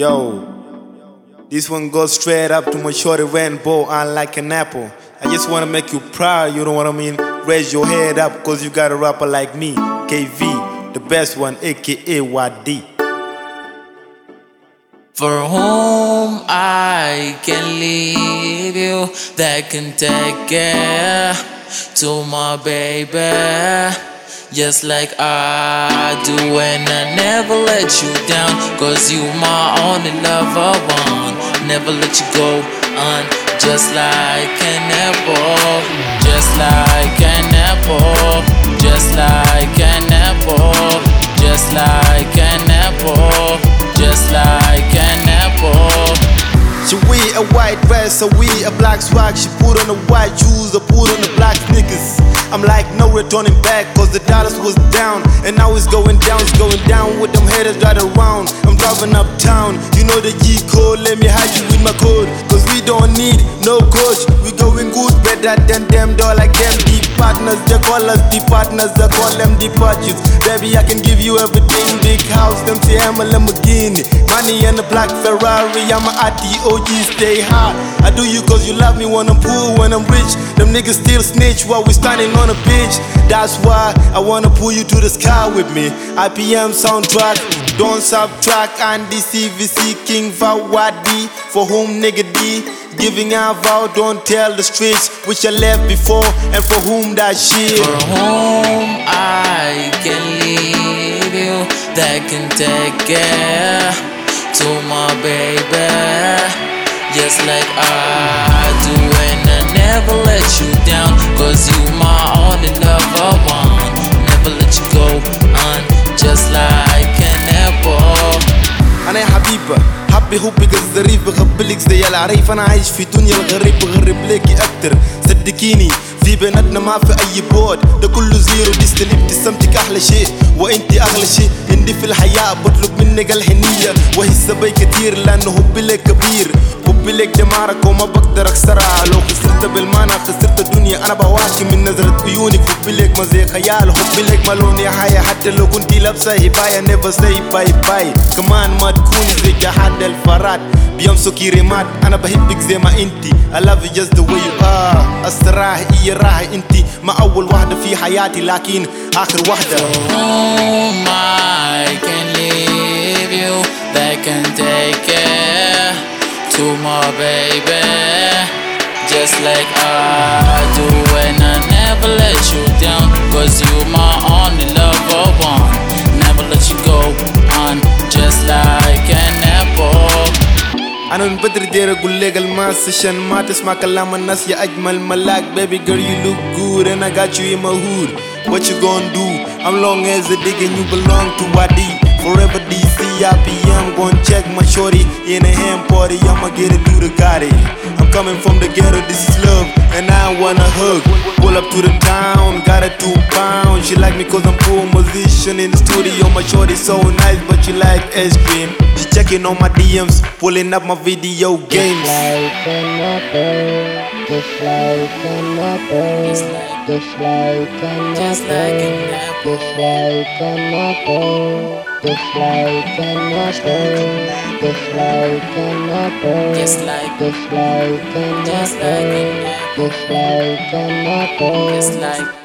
Yo, this one goes straight up to my shorty rainbow and like an apple. I just wanna make you proud, you know what I mean? Raise your head up, cause you got a rapper like me, KV, the best one, aka YD. For whom I can leave you, that can take care to my baby, just like I do. And I never let you down, cause you my only lover one. Never let you go on, just like an apple, just like an apple, just like an apple, just like an apple, just like an apple. She wear a white dress, so we a black swag. She put on the white shoes, I put on the black sneakers. I'm like no returning back, cause the dollars was down, and now it's going down with them haters right around. I'm driving uptown, you know the G code, let me hide you with my code, cause we don't need no coach. We going good, better than them, though, like them deep partners. They call us deep partners, they call them departures. Baby, I can give you everything, big house, them I'm a Lamborghini, money and a black Ferrari. I'm a ITOG, stay high. I do you cause you love me when I'm poor, when I'm rich. Them niggas still snitch while we standing on a beach. That's why I wanna pull you to the sky with me. IPM soundtrack, don't subtract. And DCVC King Vawadi, for whom nigga D giving a vow, don't tell the streets which I left before, and for whom that shit. For whom I can leave you, that can take care to my baby, just like I do. And I never let you down, cause you my only lover one. Never let you go on, just like an apple. أنا يا حبيبة حبي حبك الظريف، بخبلك زي العريف. أنا عايش في دنيا الغريب، بغرب ليكي أكتر صدقيني. في بيناتنا ما في أي بود، ده كله زيرو. دي استلي ابتسامتك أحلى شيء وإنتي أغلى شيء عندي في الحياة. بطلب منك الحنية وهي السبي كتير، لأنه حبي لك كبير. حبي لك دمارك وما بقدر أكسرها. لو خسرت بالمعنى خسرت الدنيا. أنا بواكي من نظرة عيونك. حبي لك ما زي خيال، حبي لك مالون يا حياة. حتى لو كنتي لابسة هباية never say bye bye. كمان ما تكوني زي جحد الفرات بيمسوا كريمات. أنا بحبك زي ما إنتي، I love you just the way you are. الصراحة هي راحة إنتي ما أول واحدة في حياتي، لكن آخر واحدة. Whom I can leave you, that can take care to my baby, just like I do. And I never let you down, cause you my only lover one. Never let you go on, just like an apple. أنا من بدري داير أقول لك الماسشن ما تسمع كلام الناس يا أجمل ملاك. Baby girl you look good and I got you in my hood. What you gonna do? I'm long as a dig and you belong to YD. Forever DC, IPM, gon' check my shorty in a hand party. I'ma get it through the Gotti. I'm coming from the ghetto, this is love, and I wanna hug. Pull up to the town, got a 2 pound. She like me cause I'm full musician in the studio. My shorty so nice, but she like ice cream. She checking on my DMs, pulling up my video games. Just like an apple, just like an apple, just like an apple, just like an apple, just like an apple, Just like, just like an apple, just like an apple, just like.